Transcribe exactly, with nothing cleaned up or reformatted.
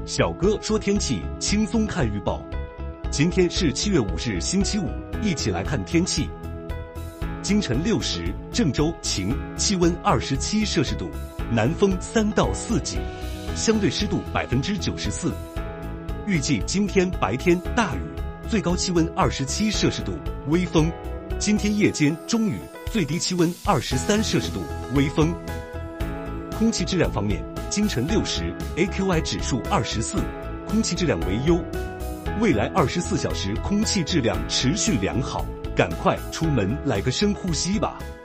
小哥说天气，轻松看预报。今天是七月五日，星期五，一起来看天气。京晨六时，郑州晴，气温二十七摄氏度，南风三到四级，相对湿度百分之九十四。预计今天白天大雨，最高气温二十七摄氏度，微风。今天夜间中雨，最低气温二十三摄氏度，微风。空气质量方面，京晨六时 A Q I 指数二十四，空气质量为优。未来二十四小时空气质量持续良好，赶快出门来个深呼吸吧。